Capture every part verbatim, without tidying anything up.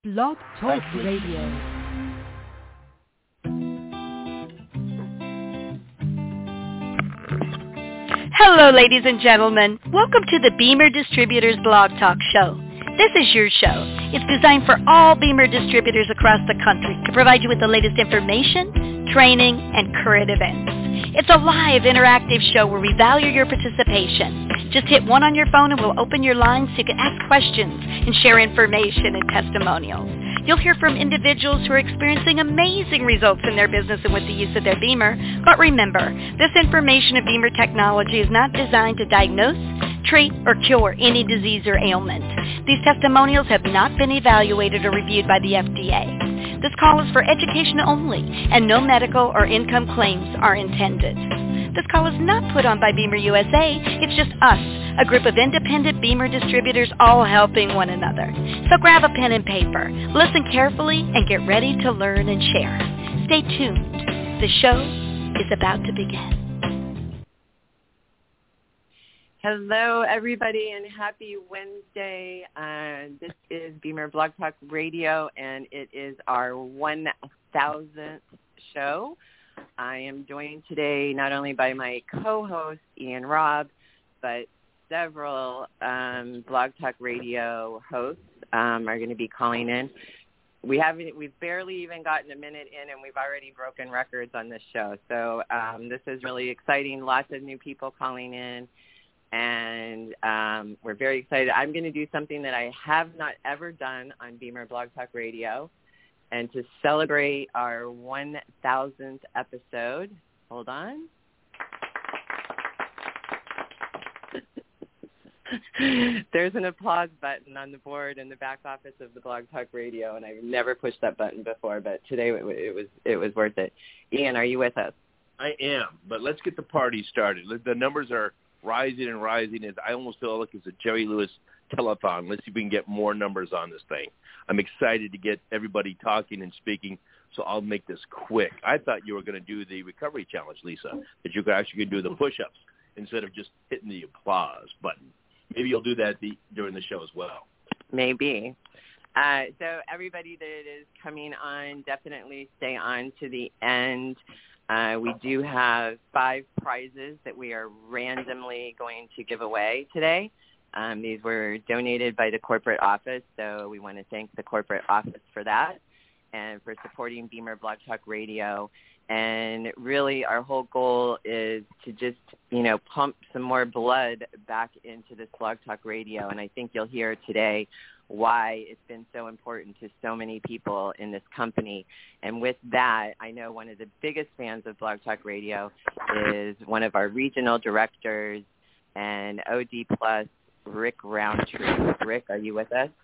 Blog Talk Radio. Hello, ladies and gentlemen. Welcome to the Beamer Distributors Blog Talk Show. This is your show. It's designed for all Beamer distributors across the country to provide you with the latest information, training, and current events. It's a live, interactive show where we value your participation. Just hit one on your phone and we'll open your lines so you can ask questions and share information and testimonials. You'll hear from individuals who are experiencing amazing results in their business and with the use of their Beamer. But remember, this information of Beamer technology is not designed to diagnose, treat, or cure any disease or ailment. These testimonials have not been evaluated or reviewed by the F D A. This call is for education only, and no medical or income claims are intended. This call is not put on by Beamer U S A. It's just us, a group of independent Beamer distributors all helping one another. So grab a pen and paper, listen carefully, and get ready to learn and share. Stay tuned. The show is about to begin. Hello, everybody, and happy Wednesday. Uh, this is Beamer Blog Talk Radio, and it is our one thousandth show. I am joined today not only by my co-host, Ian Robb, but several um, Blog Talk Radio hosts um, are going to be calling in. We haven't, we've barely even gotten a minute in, and we've already broken records on this show. So um, this is really exciting. Lots of new people calling in. And um, we're very excited. I'm going to do something that I have not ever done on Beamer Blog Talk Radio. And to celebrate our one thousandth episode, hold on. There's an applause button on the board in the back office of the Blog Talk Radio, and I've never pushed that button before, but today it, it was it was worth it. Ian, are you with us? I am, but let's get the party started. The numbers are rising and rising. And I almost feel like it's a Jerry Lewis telethon. Let's see if we can get more numbers on this thing. I'm excited to get everybody talking and speaking, so I'll make this quick. I thought you were going to do the recovery challenge, Lisa, that you could actually do the push-ups instead of just hitting the applause button. Maybe you'll do that the, during the show as well. Maybe. Uh, so everybody that is coming on, definitely stay on to the end. Uh, we do have five prizes that we are randomly going to give away today. Um, these were donated by the corporate office, so we want to thank the corporate office for that and for supporting Beamer Blog Talk Radio. And really our whole goal is to just, you know, pump some more blood back into this Blog Talk Radio. And I think you'll hear today why it's been so important to so many people in this company. And with that, I know one of the biggest fans of Blog Talk Radio is one of our regional directors and O D Plus, Rick Roundtree. Rick, are you with us?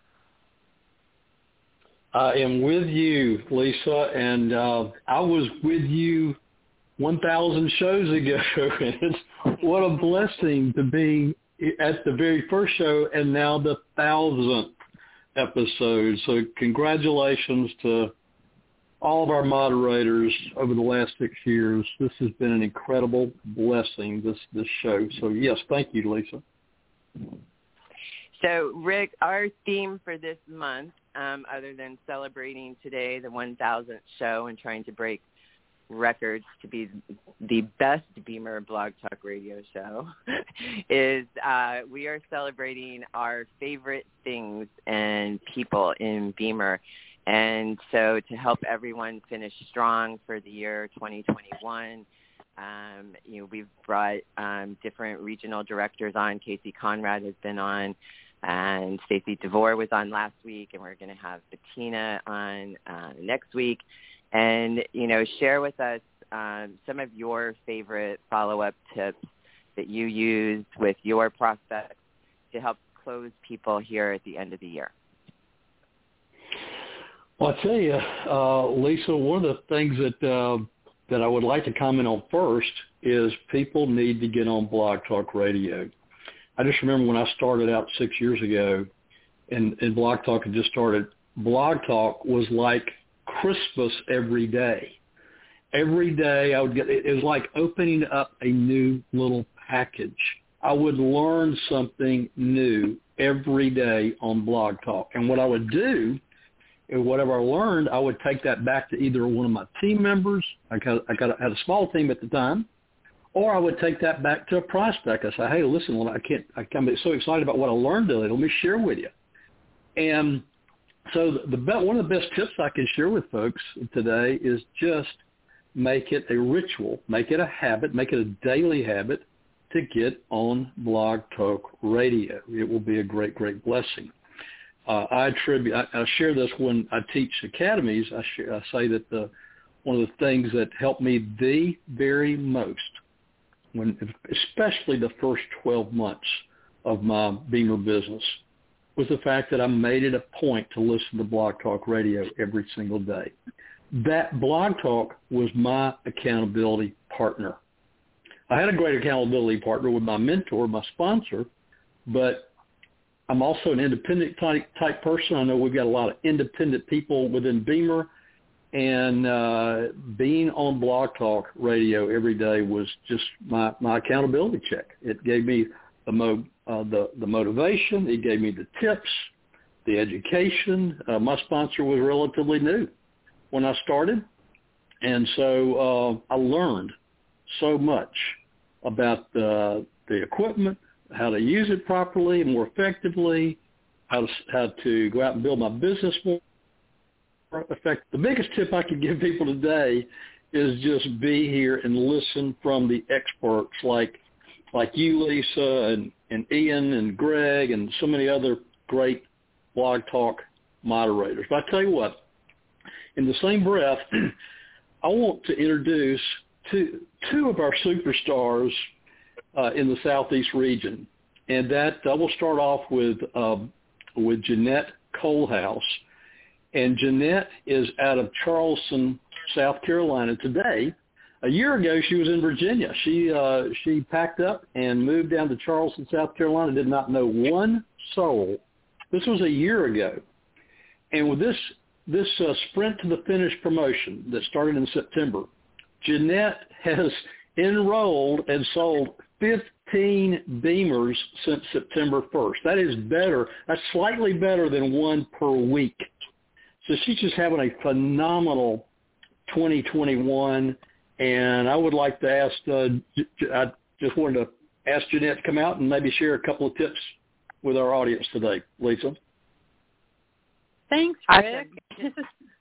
I am with you, Lisa, and uh, I was with you one thousand shows ago. And it's, what a blessing to be at the very first show and now the thousandth episode. So congratulations to all of our moderators over the last six years. This has been an incredible blessing, this, this show. So, yes, thank you, Lisa. So, Rick, our theme for this month, um, other than celebrating today the one thousandth show and trying to break records to be the best Beamer Blog Talk Radio show, is uh, we are celebrating our favorite things and people in Beamer. And so to help everyone finish strong for the year twenty twenty-one, um, you know, we've brought um, different regional directors on. Casey Conrad has been on, and Stacey DeVore was on last week, and we're going to have Bettina on uh, next week. And, you know, share with us um, some of your favorite follow-up tips that you used with your prospects to help close people here at the end of the year. Well, I tell you, uh, Lisa, one of the things that uh, that I would like to comment on first is people need to get on Blog Talk Radio. I just remember when I started out six years ago, and, and Blog Talk had just started, Blog Talk was like Christmas every day. Every day I would get, it was like opening up a new little package. I would learn something new every day on Blog Talk. And what I would do And whatever I learned, I would take that back to either one of my team members. I got, I got I had a small team at the time, or I would take that back to a prospect. I say, hey, listen, well, I can't. I, I'm so excited about what I learned today. Let me share with you. And so the, the one of the best tips I can share with folks today is just make it a ritual, make it a habit, make it a daily habit to get on Blog Talk Radio. It will be a great, great blessing. Uh, I attribute, I, I share this when I teach academies. I, share, I say that the, one of the things that helped me the very most, when especially the first twelve months of my Beamer business, was the fact that I made it a point to listen to Blog Talk Radio every single day. That Blog Talk was my accountability partner. I had a great accountability partner with my mentor, my sponsor, but I'm also an independent type, type person. I know we've got a lot of independent people within Beamer, and uh, being on Blog Talk Radio every day was just my, my accountability check. It gave me the, mo, uh, the, the motivation. It gave me the tips, the education. Uh, my sponsor was relatively new when I started, and so uh, I learned so much about the, the equipment, how to use it properly and more effectively, how to, how to go out and build my business more effectively. The biggest tip I could give people today is just be here and listen from the experts like like you, Lisa, and, and Ian and Greg and so many other great Blog Talk moderators. But I tell you what, in the same breath, I want to introduce two, two of our superstars uh, in the Southeast region. And that I will start off with um, with Jeanette Coalhouse. And Jeanette is out of Charleston, South Carolina today. A year ago, she was in Virginia. She uh, she packed up and moved down to Charleston, South Carolina, did not know one soul. This was a year ago. And with this this uh, Sprint to the Finish promotion that started in September, Jeanette has enrolled and sold fifteen Beamers since September first. That is better. That's slightly better than one per week. So she's just having a phenomenal twenty twenty-one. And I would like to ask, uh, I just wanted to ask Jeanette to come out and maybe share a couple of tips with our audience today. Lisa? Thanks, Rick. Awesome.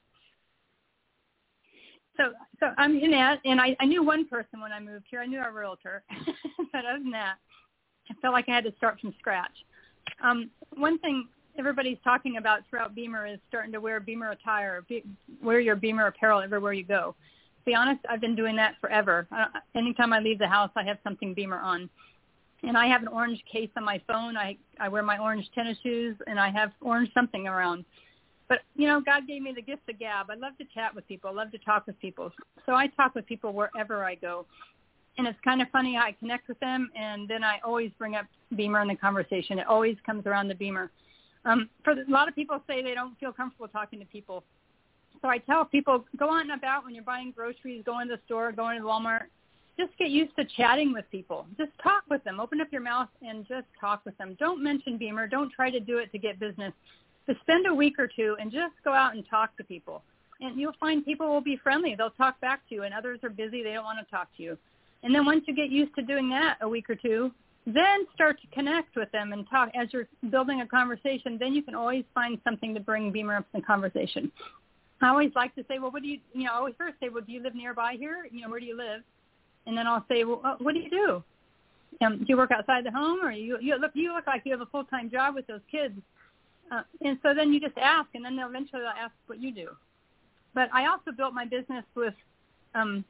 So, so I'm Jeanette, and I, I knew one person when I moved here. I knew our realtor. But other than that, I felt like I had to start from scratch. Um, one thing everybody's talking about throughout Beamer is starting to wear Beamer attire, be, wear your Beamer apparel everywhere you go. To be honest, I've been doing that forever. Uh, anytime I leave the house, I have something Beamer on. And I have an orange case on my phone. I, I wear my orange tennis shoes, and I have orange something around. But, you know, God gave me the gift of gab. I love to chat with people. I love to talk with people. So I talk with people wherever I go. And it's kind of funny how I connect with them, and then I always bring up Beamer in the conversation. It always comes around the Beamer. Um, for the, a lot of people say they don't feel comfortable talking to people. So I tell people, go on and about when you're buying groceries, go in the store, go into Walmart. Just get used to chatting with people. Just talk with them. Open up your mouth and just talk with them. Don't mention Beamer. Don't try to do it to get business. But spend a week or two and just go out and talk to people. And you'll find people will be friendly. They'll talk back to you, and others are busy. They don't want to talk to you. And then once you get used to doing that a week or two, then start to connect with them and talk. As you're building a conversation, then you can always find something to bring Beamer up in the conversation. I always like to say, well, what do you, you know, I always first say, well, do you live nearby here? You know, where do you live? And then I'll say, well, what do you do? Um, do you work outside the home, or you, you look, you look like you have a full-time job with those kids? Uh, and so then you just ask, and then they'll eventually they'll ask what you do. But I also built my business with um,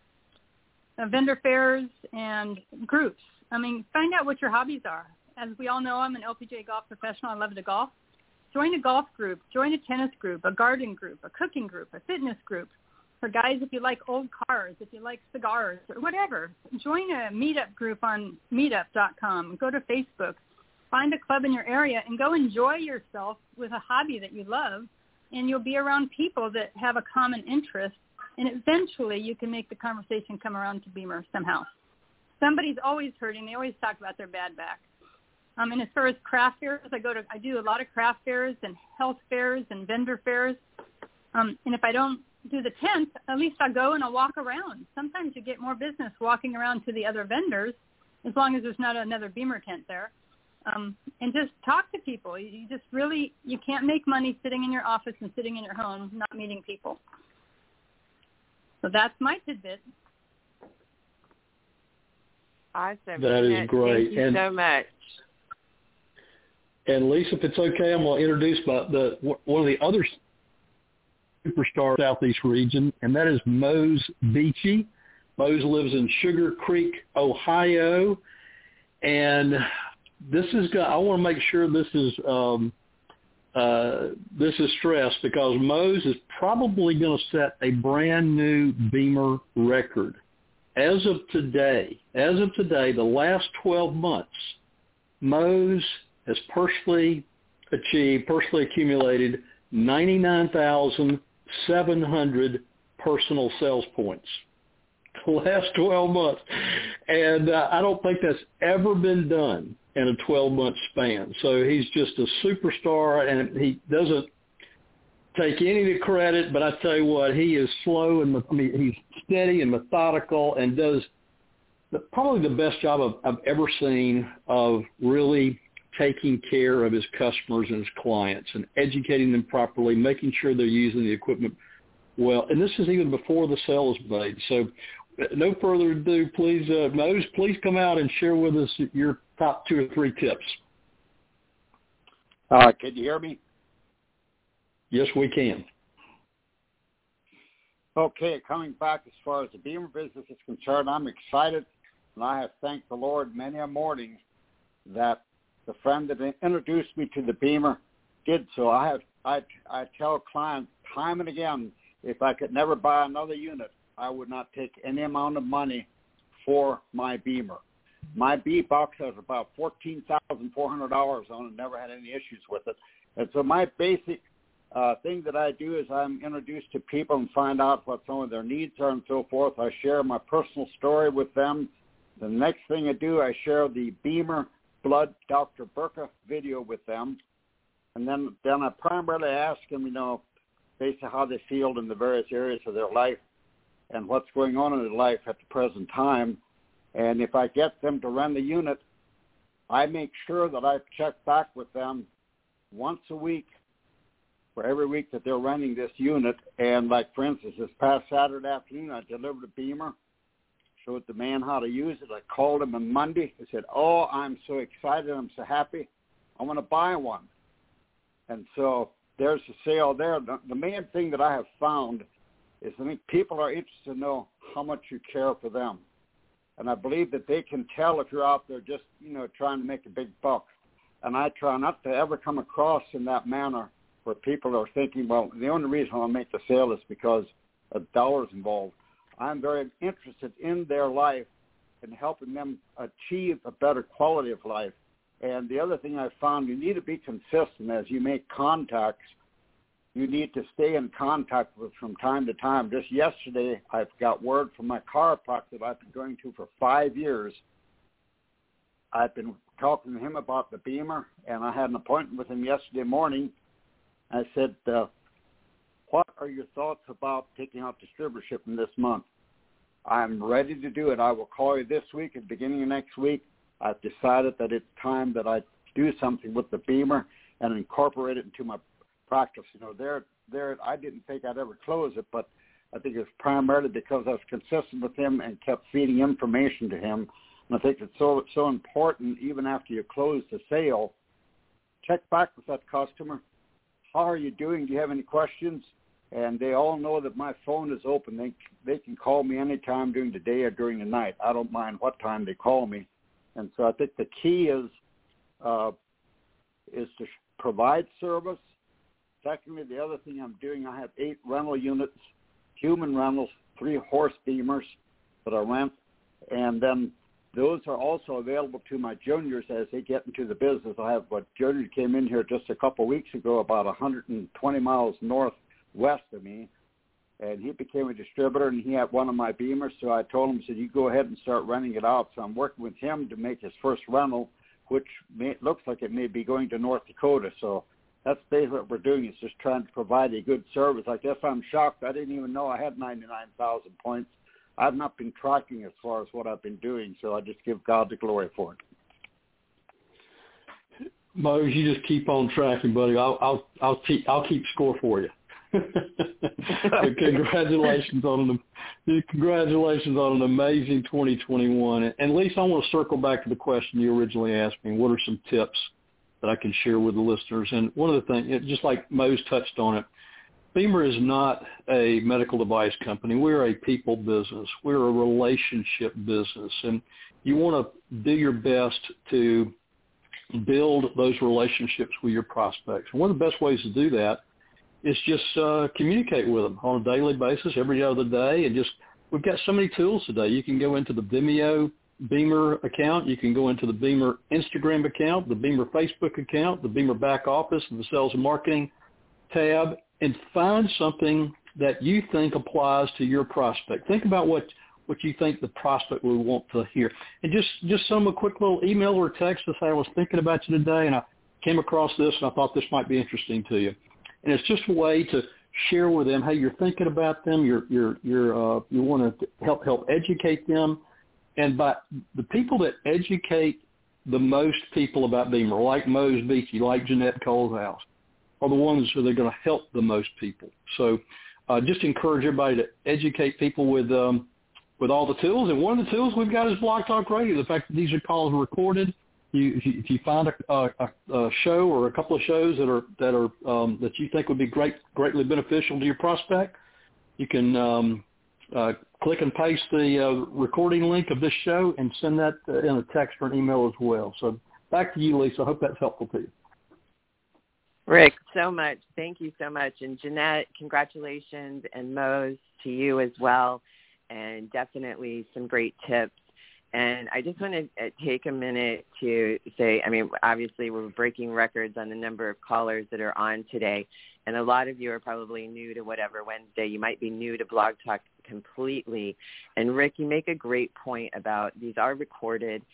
uh, vendor fairs and groups. I mean, find out what your hobbies are. As we all know, I'm an L P G A golf professional. I love to golf. Join a golf group. Join a tennis group, a garden group, a cooking group, a fitness group. For guys, if you like old cars, if you like cigars, or whatever, join a meetup group on meetup dot com. Go to Facebook. Find a club in your area and go enjoy yourself with a hobby that you love, and you'll be around people that have a common interest, and eventually you can make the conversation come around to Beamer somehow. Somebody's always hurting. They always talk about their bad back. Um, and as far as craft fairs, I go to, I do a lot of craft fairs and health fairs and vendor fairs. Um, and if I don't do the tent, at least I'll go and I'll walk around. Sometimes you get more business walking around to the other vendors, as long as there's not another Beamer tent there. Um, and just talk to people. You, you just really, you can't make money sitting in your office and sitting in your home, not meeting people. So that's my tidbit. Awesome. That is great. Thank you and, so much. And Lisa, if it's okay, I'm going to introduce my, the one of the other superstars Southeast region, and that is Mose Beachy. Mose lives in Sugar Creek, Ohio, and this is. I want to make sure this is um, uh, this is stressed because Mose is probably going to set a brand new Beamer record. As of today, as of today, the last twelve months, Mose has personally achieved, personally accumulated ninety-nine thousand seven hundred personal sales points. The last twelve months. And uh, I don't think that's ever been done in a twelve-month span. So he's just a superstar, and he doesn't take any of the credit, but I tell you what, he is slow, and I mean, he's steady and methodical and does the, probably the best job I've, I've ever seen of really taking care of his customers and his clients and educating them properly, making sure they're using the equipment well. And this is even before the sale is made. So no further ado, please, uh, Mose, please come out and share with us your top two or three tips. Uh, can you hear me? Yes, we can. Okay, coming back as far as the Beamer business is concerned, I'm excited, and I have thanked the Lord many a morning that the friend that introduced me to the Beamer did so. I have I I tell clients time and again, if I could never buy another unit, I would not take any amount of money for my Beamer. My B box has about fourteen thousand four hundred dollars on it, never had any issues with it. And so my basic uh, thing that I do is I'm introduced to people and find out what some of their needs are and so forth. I share my personal story with them. The next thing I do, I share the Beamer Blood Doctor Burka video with them. And then, then I primarily ask them, you know, basically how they feel in the various areas of their life and what's going on in their life at the present time. And if I get them to run the unit, I make sure that I check back with them once a week for every week that they're running this unit. And like, for instance, this past Saturday afternoon, I delivered a Beamer, showed the man how to use it. I called him on Monday. I said, oh, I'm so excited. I'm so happy. I want to buy one. And so there's the sale there. The, the main thing that I have found is I think people are interested to know how much you care for them. And I believe that they can tell if you're out there just, you know, trying to make a big buck. And I try not to ever come across in that manner where people are thinking, well, the only reason I'll make the sale is because of dollars involved. I'm very interested in their life and helping them achieve a better quality of life. And the other thing I found, you need to be consistent as you make contacts. You need to stay in contact with from time to time. Just yesterday, I've got word from my chiropractor that I've been going to for five years. I've been talking to him about the Beamer, and I had an appointment with him yesterday morning. I said, uh, what are your thoughts about taking out distributorship in this month? I'm ready to do it. I will call you this week at the beginning of next week. I've decided that it's time that I do something with the Beamer and incorporate it into my practice. You know, there, there. I didn't think I'd ever close it, but I think it's primarily because I was consistent with him and kept feeding information to him. And I think it's so so important, even after you close the sale, check back with that customer. How are you doing? Do you have any questions? And they all know that my phone is open. They they can call me anytime during the day or during the night. I don't mind what time they call me. And so I think the key is uh, is to provide service. Secondly, the other thing I'm doing, I have eight rental units, human rentals, three horse Beamers that I rent, and then those are also available to my juniors as they get into the business. I have a junior came in here just a couple of weeks ago, about one hundred twenty miles northwest of me, and he became a distributor, and he had one of my Beamers, so I told him, I said, you go ahead and start renting it out. So I'm working with him to make his first rental, which may, looks like it may be going to North Dakota. So that's basically what we're doing, is just trying to provide a good service. I guess I'm shocked. I didn't even know I had ninety-nine thousand points. I've not been tracking as far as what I've been doing, so I just give God the glory for it. Mose, you just keep on tracking, buddy. I'll I'll I'll keep I'll keep score for you. Congratulations on the congratulations on an amazing twenty twenty-one. And Lisa, I want to circle back to the question you originally asked me. What are some tips that I can share with the listeners? And one of the things, just like Mose touched on it, Beamer is not a medical device company. We're a people business. We're a relationship business, and you want to do your best to build those relationships with your prospects. And one of the best ways to do that is just uh, communicate with them on a daily basis, every other day. And just, we've got so many tools today. You can go into the Vimeo Beamer account. You can go into the Beamer Instagram account, the Beamer Facebook account, the Beamer back office, the sales and marketing tab, and find something that you think applies to your prospect. Think about what what you think the prospect would want to hear. And just, just send them a quick little email or text to say, I was thinking about you today, and I came across this, and I thought this might be interesting to you. And it's just a way to share with them, hey, you're thinking about them, you're, you're, you're, uh, you want to help help educate them. And by the people that educate the most people about Beamer, like Mose Beachy, like Jeanette Kohlhaas, are the ones that are going to help the most people. So uh, just encourage everybody to educate people with um, with all the tools. And one of the tools we've got is Blog Talk Radio. The fact that these are calls recorded, you, if, you, if you find a, a, a show or a couple of shows that are that are um, that you think would be great, greatly beneficial to your prospect, you can um, uh, click and paste the uh, recording link of this show and send that uh, in a text or an email as well. So back to you, Lisa. I hope that's helpful to you. Rick, so much. Thank you so much. And Jeanette, congratulations, and Mose, to you as well, and definitely some great tips. And I just want to take a minute to say, I mean, obviously we're breaking records on the number of callers that are on today, and a lot of you are probably new to Whatever Wednesday. You might be new to Blog Talk completely. And Rick, you make a great point about these are recorded,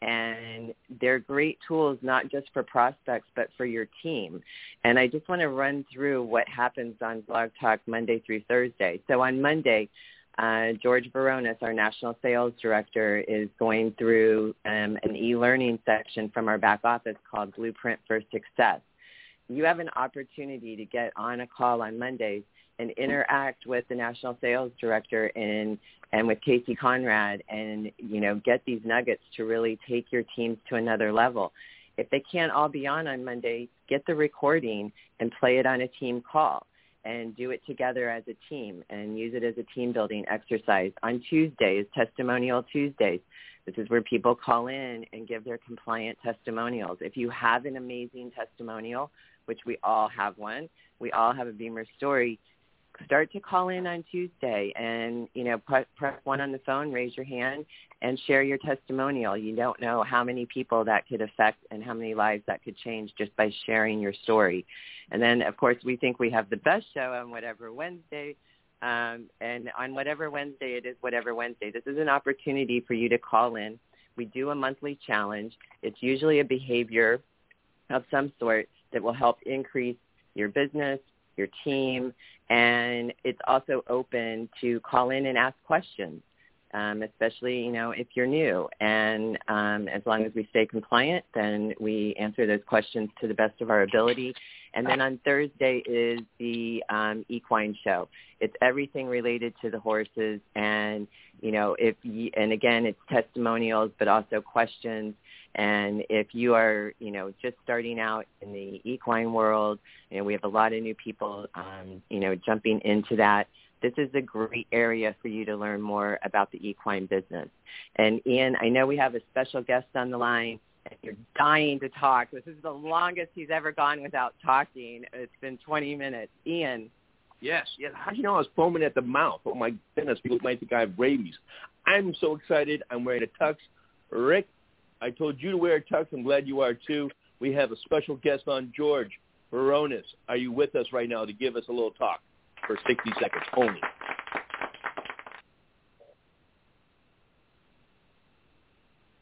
and they're great tools not just for prospects but for your team. And I just want to run through what happens on Blog Talk Monday through Thursday. So on Monday, uh, George Veronis, our National Sales Director, is going through um, an e-learning section from our back office called Blueprint for Success. You have an opportunity to get on a call on Mondays and interact with the National Sales Director and and with Casey Conrad, and, you know, get these nuggets to really take your teams to another level. If they can't all be on on Monday, get the recording and play it on a team call and do it together as a team and use it as a team-building exercise. On Tuesdays, Testimonial Tuesdays, this is where people call in and give their compliant testimonials. If you have an amazing testimonial, which we all have one, we all have a Beamer story, start to call in on Tuesday and, you know, press, press one on the phone, raise your hand, and share your testimonial. You don't know how many people that could affect and how many lives that could change just by sharing your story. And then, of course, we think we have the best show on Whatever Wednesday. Um, and on Whatever Wednesday, it is Whatever Wednesday. This is an opportunity for you to call in. We do a monthly challenge. It's usually a behavior of some sort that will help increase your business, your team, and it's also open to call in and ask questions, um, especially, you know, if you're new. And um, as long as we stay compliant, then we answer those questions to the best of our ability. And then on Thursday is the um, equine show. It's everything related to the horses, and, you know, if you, and again, it's testimonials, but also questions. And if you are, you know, just starting out in the equine world, you know, we have a lot of new people, um, you know, jumping into that. This is a great area for you to learn more about the equine business. And Ian, I know we have a special guest on the line, and you're dying to talk. This is the longest he's ever gone without talking. It's been twenty minutes. Ian. Yes, yes. How do you know I was foaming at the mouth? Oh, my goodness, people might think I have rabies. I'm so excited. I'm wearing a tux. Rick, I told you to wear a tux. I'm glad you are, too. We have a special guest on, George Veronis. Are you with us right now to give us a little talk for sixty seconds only?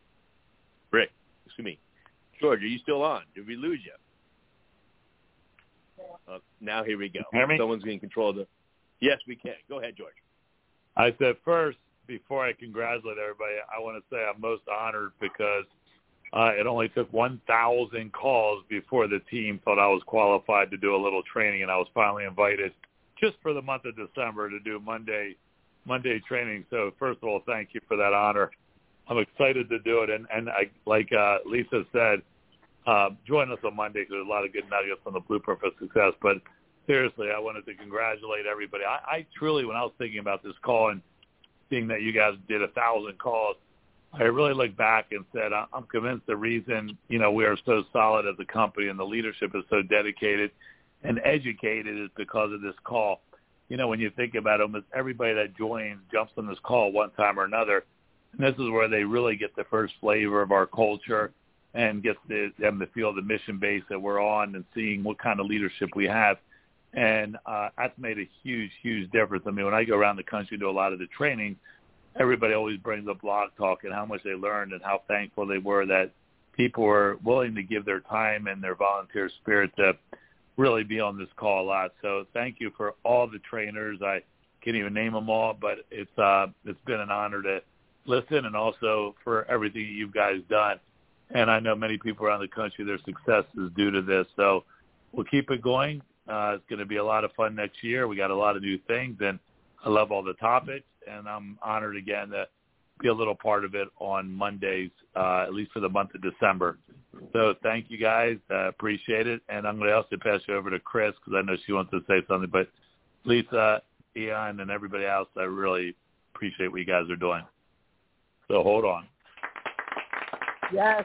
Rick, excuse me. George, are you still on? Did we lose you? Uh, now here we go. Hear me? Someone's in control of the. Yes, we can. Go ahead, George. I said first, before I congratulate everybody, I want to say I'm most honored because uh, it only took one thousand calls before the team thought I was qualified to do a little training, and I was finally invited just for the month of December to do Monday Monday training. So first of all, thank you for that honor. I'm excited to do it, and, and I, like uh, Lisa said, uh, join us on Monday because there's a lot of good nuggets on the blueprint for success. But seriously, I wanted to congratulate everybody. I, I truly, when I was thinking about this call and seeing that you guys did a thousand calls, I really looked back and said, I'm convinced the reason, you know, we are so solid as a company and the leadership is so dedicated and educated is because of this call. You know, when you think about it, almost everybody that joins jumps on this call one time or another. And this is where they really get the first flavor of our culture and get the, them to feel the mission base that we're on and seeing what kind of leadership we have. And uh, that's made a huge, huge difference. I mean, when I go around the country and do a lot of the training, everybody always brings up Blog Talk and how much they learned and how thankful they were that people were willing to give their time and their volunteer spirit to really be on this call a lot. So thank you for all the trainers. I can't even name them all, but it's uh, it's been an honor to listen and also for everything you guys done. And I know many people around the country, their success is due to this. So we'll keep it going. Uh, it's going to be a lot of fun next year. We got a lot of new things, and I love all the topics, and I'm honored again to be a little part of it on Mondays, uh, at least for the month of December. So thank you, guys. Uh, appreciate it. And I'm going to also pass you over to Chris because I know she wants to say something. But Lisa, Ian, and everybody else, I really appreciate what you guys are doing. So hold on. Yes.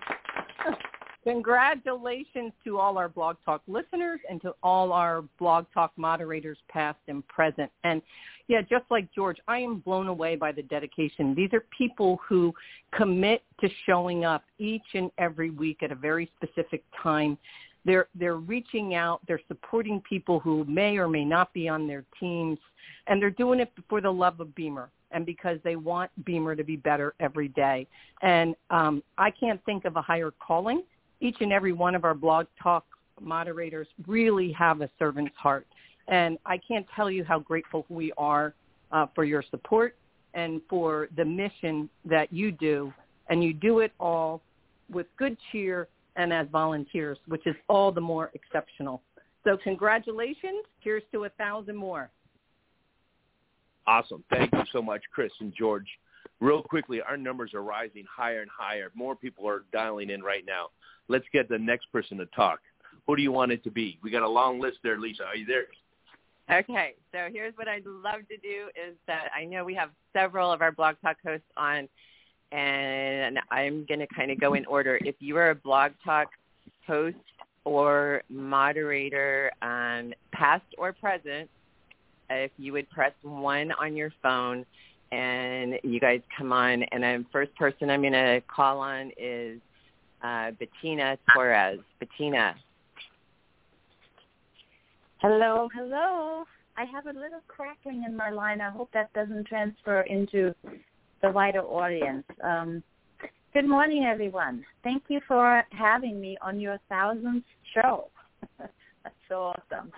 Congratulations to all our Blog Talk listeners and to all our Blog Talk moderators, past and present. And, yeah, just like George, I am blown away by the dedication. These are people who commit to showing up each and every week at a very specific time. They're they're reaching out. They're supporting people who may or may not be on their teams, and they're doing it for the love of Beamer and because they want Beamer to be better every day. And um, I can't think of a higher calling. Each and every one of our Blog Talk moderators really have a servant's heart. And I can't tell you how grateful we are uh, for your support and for the mission that you do. And you do it all with good cheer and as volunteers, which is all the more exceptional. So congratulations. Cheers to a thousand more. Awesome. Thank you so much, Chris and George. Real quickly, our numbers are rising higher and higher. More people are dialing in right now. Let's get the next person to talk. Who do you want it to be? We got a long list there, Lisa. Are you there? Okay, so here's what I'd love to do is that I know we have several of our Blog Talk hosts on, and I'm going to kind of go in order. If you are a Blog Talk host or moderator, um, past or present, if you would press one on your phone and you guys come on, and the first person I'm going to call on is uh, Bettina Torres. Bettina. Hello, hello. I have a little crackling in my line. I hope that doesn't transfer into the wider audience. Um, good morning, everyone. Thank you for having me on your thousandth show. That's so awesome.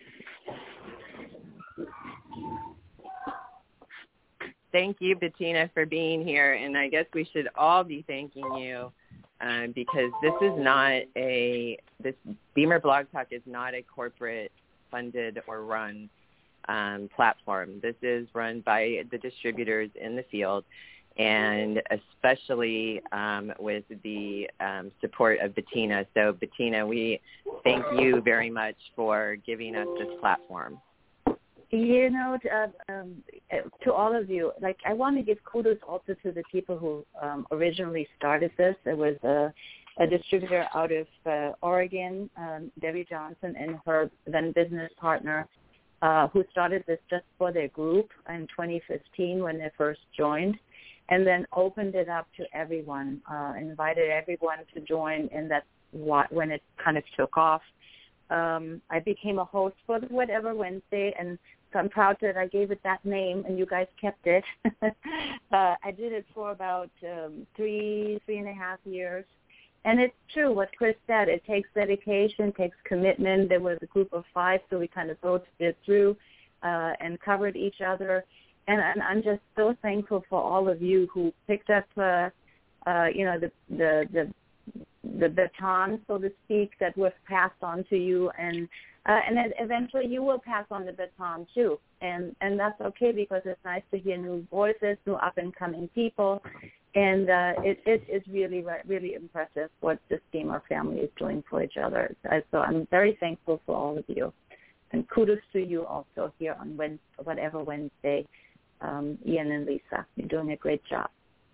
Thank you, Bettina, for being here, and I guess we should all be thanking you uh, because this is not a, this Beamer Blog Talk is not a corporate funded or run um, platform. This is run by the distributors in the field, and especially um, with the um, support of Bettina. So, Bettina, we thank you very much for giving us this platform. You know, uh, um, to all of you, like I want to give kudos also to the people who um, originally started this. It was a, a distributor out of uh, Oregon, um, Debbie Johnson, and her then business partner, uh, who started this just for their group in twenty fifteen when they first joined, and then opened it up to everyone, uh, invited everyone to join, and that's what, when it kind of took off. Um, I became a host for the Whatever Wednesday, and so I'm proud that I gave it that name, and you guys kept it. uh, I did it for about um, three, three and a half years, And it's true what Chris said. It takes dedication, takes commitment. There was a group of five, so we kind of both did through uh, and covered each other. And, and I'm just so thankful for all of you who picked up, uh, uh, you know, the, the the the baton, so to speak, that was passed on to you, and uh, and then eventually you will pass on the baton too, and and that's okay, because it's nice to hear new voices, new up and coming people, and uh, it it is really really impressive what this Beamer family is doing for each other. So I'm very thankful for all of you, and kudos to you also here on Wednesday, whatever Wednesday, um, Ian and Lisa, you're doing a great job.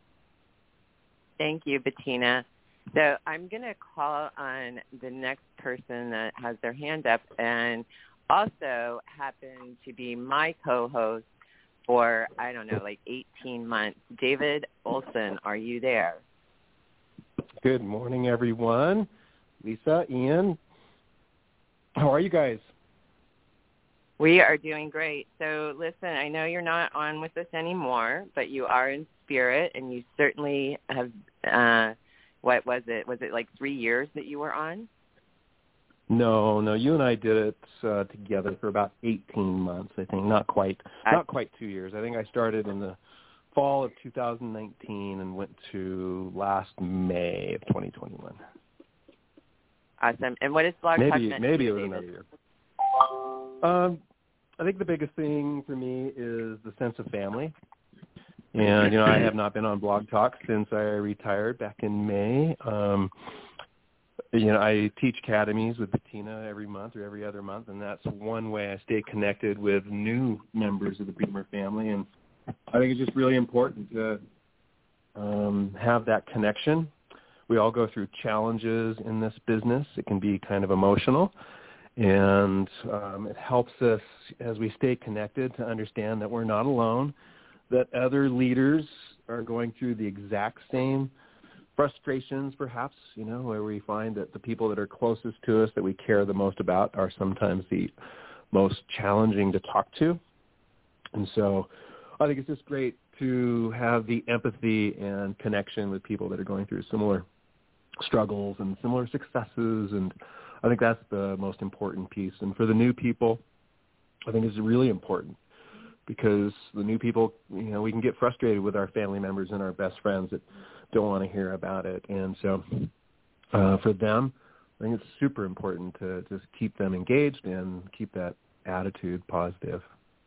Thank you, Bettina. So I'm going to call on the next person that has their hand up and also happen to be my co-host for, I don't know, like eighteen months. David Olson, are you there? Good morning, everyone. Lisa, Ian, how are you guys? We are doing great. So listen, I know you're not on with us anymore, but you are in spirit, and you certainly have uh, – what was it? Was it like three years that you were on? No, no. You and I did it uh, together for about eighteen months, I think. Not quite, uh, not quite two years. I think I started in the fall of two thousand nineteen and went to last May of twenty twenty-one. Awesome. And what is Blog Talk maybe, meant Maybe to it was David? another year. Um, I think the biggest thing for me is the sense of family. And, you know, I have not been on Blog Talk since I retired back in May. Um, you know, I teach academies with Bettina every month or every other month, and that's one way I stay connected with new members of the Beamer family. And I think it's just really important to um, have that connection. We all go through challenges in this business. It can be kind of emotional. And um, it helps us, as we stay connected, to understand that we're not alone, that other leaders are going through the exact same frustrations, perhaps, you know, where we find that the people that are closest to us, that we care the most about, are sometimes the most challenging to talk to. And so I think it's just great to have the empathy and connection with people that are going through similar struggles and similar successes. And I think that's the most important piece. And for the new people, I think it's really important, because the new people, you know, we can get frustrated with our family members and our best friends that don't want to hear about it. And so uh, for them, I think it's super important to just keep them engaged and keep that attitude positive.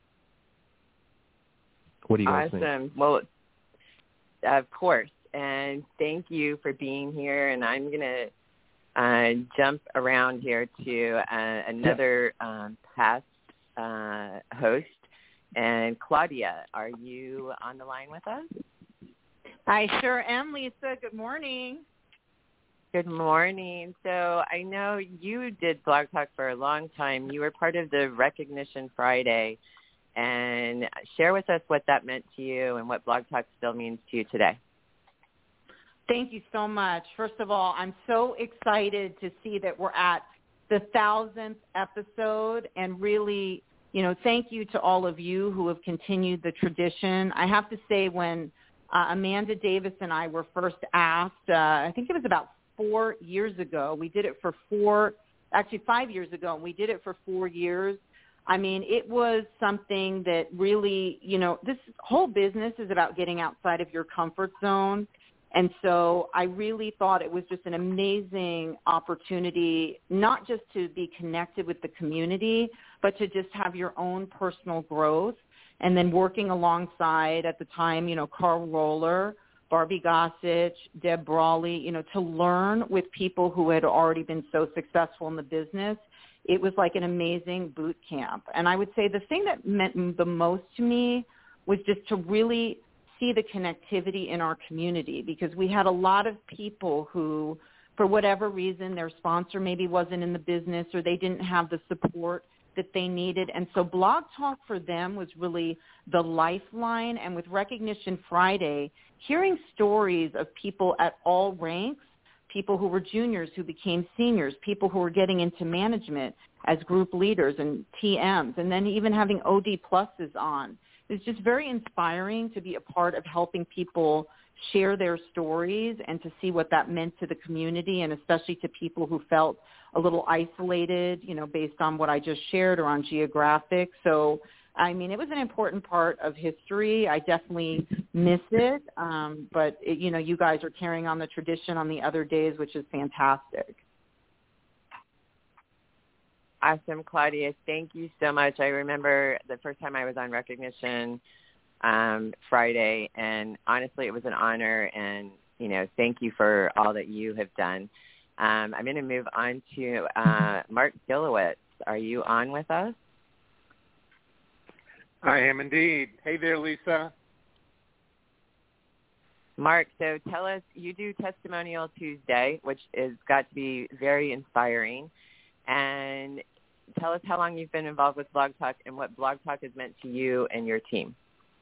What do you guys awesome. think? Awesome. Well, of course. And thank you for being here. And I'm going to uh, jump around here to uh, another yeah. um, past uh, host. And Claudia, are you on the line with us? I sure am, Lisa. Good morning. Good morning. So I know you did Blog Talk for a long time. You were part of the Recognition Friday. And share with us what that meant to you and what Blog Talk still means to you today. Thank you so much. First of all, I'm so excited to see that we're at the thousandth episode, and really, you know, thank you to all of you who have continued the tradition. I have to say, when uh, Amanda Davis and I were first asked, uh, I think it was about four years ago, we did it for four, actually five years ago, and we did it for four years. I mean, it was something that really, you know, this whole business is about getting outside of your comfort zone. And so I really thought it was just an amazing opportunity, not just to be connected with the community, but to just have your own personal growth. And then working alongside, at the time, you know, Carl Roller, Barbie Gossage, Deb Brawley, you know, to learn with people who had already been so successful in the business. It was like an amazing boot camp. And I would say the thing that meant the most to me was just to really see the connectivity in our community, because we had a lot of people who, for whatever reason, their sponsor maybe wasn't in the business or they didn't have the support that they needed. And so Blog Talk for them was really the lifeline. And with Recognition Friday, hearing stories of people at all ranks, people who were juniors who became seniors, people who were getting into management as group leaders and T Ms, and then even having O D pluses on. It's just very inspiring to be a part of helping people share their stories and to see what that meant to the community, and especially to people who felt a little isolated, you know, based on what I just shared or on geographic. So, I mean, it was an important part of history. I definitely miss it, um, but, it, you know, you guys are carrying on the tradition on the other days, which is fantastic. Awesome, Claudia. Thank you so much. I remember the first time I was on Recognition um, Friday, and honestly, it was an honor, and, you know, thank you for all that you have done. Um, I'm going to move on to uh, Mark Gilowitz. Are you on with us? I am indeed. Hey there, Lisa. Mark, so tell us, you do Testimonial Tuesday, which has got to be very inspiring, and tell us how long you've been involved with Blog Talk and what Blog Talk has meant to you and your team.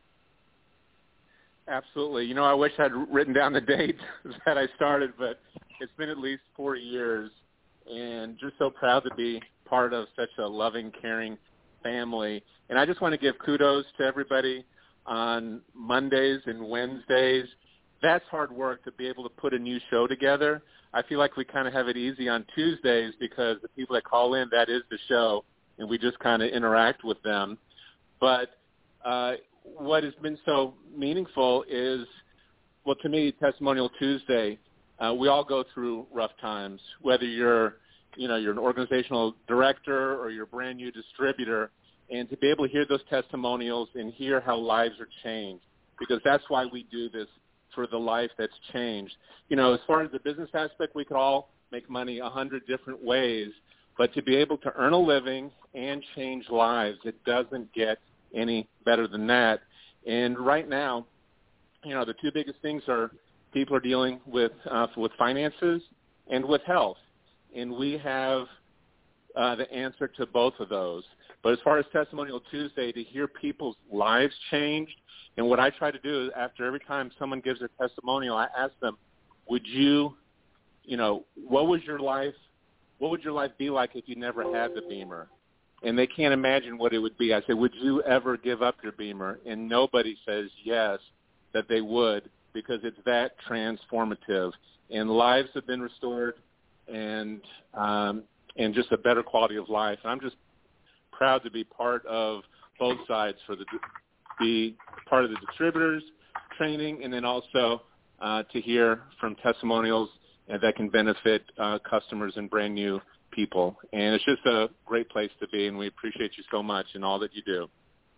Absolutely. You know, I wish I'd written down the date that I started, but it's been at least four years, and just so proud to be part of such a loving, caring family. And I just want to give kudos to everybody on Mondays and Wednesdays. That's hard work to be able to put a new show together. I feel like we kind of have it easy on Tuesdays because the people that call in, that is the show, and we just kind of interact with them. But uh, what has been so meaningful is, well, to me, Testimonial Tuesday, uh, we all go through rough times, whether you're, you know, you're an organizational director or you're a brand new distributor, and to be able to hear those testimonials and hear how lives are changed, because that's why we do this, for the life that's changed. You know, as far as the business aspect, we could all make money a hundred different ways, but to be able to earn a living and change lives, it doesn't get any better than that. And right now, you know, the two biggest things are people are dealing with uh, with finances and with health, and we have uh, the answer to both of those. But as far as Testimonial Tuesday, to hear people's lives changed, and what I try to do is after every time someone gives a testimonial, I ask them, would you, you know, what was your life, what would your life be like if you never had the Beamer? And they can't imagine what it would be. I say, would you ever give up your Beamer? And nobody says yes, that they would, because it's that transformative. And lives have been restored, and um, and just a better quality of life. And I'm just proud to be part of both sides, for the be part of the distributors training, and then also uh, to hear from testimonials that can benefit uh, customers and brand new people. And it's just a great place to be, and we appreciate you so much and all that you do.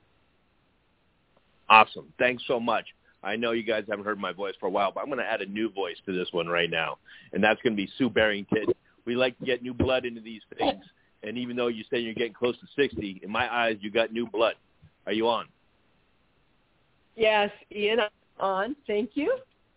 Awesome. Thanks so much. I know you guys haven't heard my voice for a while, but I'm going to add a new voice to this one right now, and that's going to be Sue Barrington. We like to get new blood into these things, and even though you say you're getting close to sixty, in my eyes, you got new blood. Are you on? Yes, Ian, I'm on. Thank you.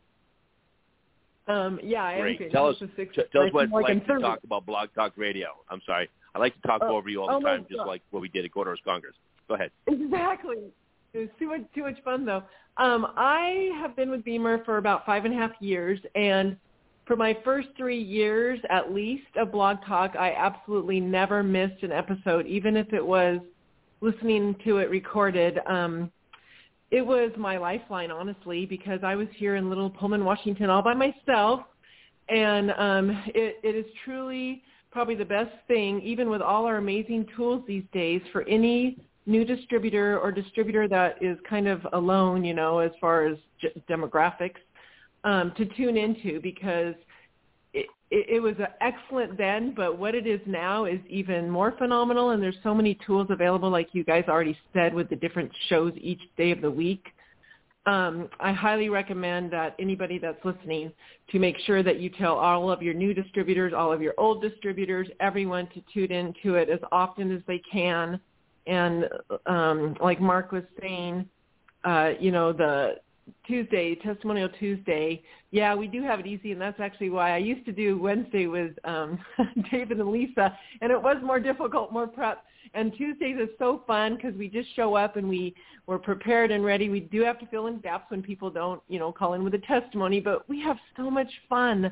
Um, yeah, I Great. am. Tell us, t- tell us what it's like to thirty. talk about Blog Talk Radio. I'm sorry. I like to talk oh, over you all the oh time, just like what we did at Quarters Congress. Go ahead. Exactly. It was too much, too much fun, though. Um, I have been with Beamer for about five and a half years, and for my first three years, at least, of Blog Talk, I absolutely never missed an episode, even if it was listening to it recorded. Um, it was my lifeline, honestly, because I was here in Little Pullman, Washington, all by myself, and um, it, it is truly probably the best thing, even with all our amazing tools these days, for any new distributor or distributor that is kind of alone, you know, as far as g- demographics, um, to tune into, because it, it, it was excellent then, but what it is now is even more phenomenal, and there's so many tools available, like you guys already said, with the different shows each day of the week. Um, I highly recommend that anybody that's listening to make sure that you tell all of your new distributors, all of your old distributors, everyone to tune into it as often as they can. And um, like Mark was saying, uh, you know, the Tuesday, Testimonial Tuesday, yeah, we do have it easy, and that's actually why I used to do Wednesday with um, David and Lisa, and it was more difficult, more prep. And Tuesdays is so fun because we just show up and we, we're prepared and ready. We do have to fill in gaps when people don't, you know, call in with a testimony, but we have so much fun